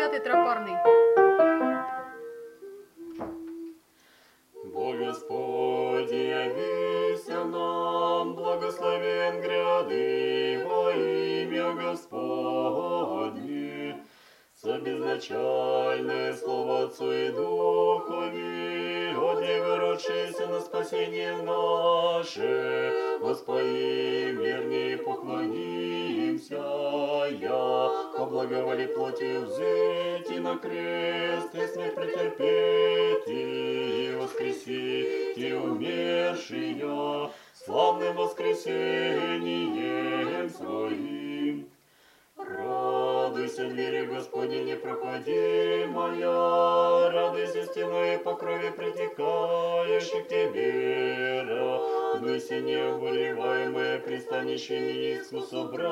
пятый тропарный. Бо Господь явися нам, благословен гряды во имя Господне. Собезначальное слово Отцу и Духови, от Девы родшейся на спасение наше, Господи, вернее поклонимся, яко благоволи плоти взойти на крест, и смерть претерпеть, и воскресить, и умершие, славным воскресением своим. Радуйся, двери Господне непроходимая, радуйся, стеной по крови притекающей к тебе, радуйся, необуреваемое пристанище Иисусу,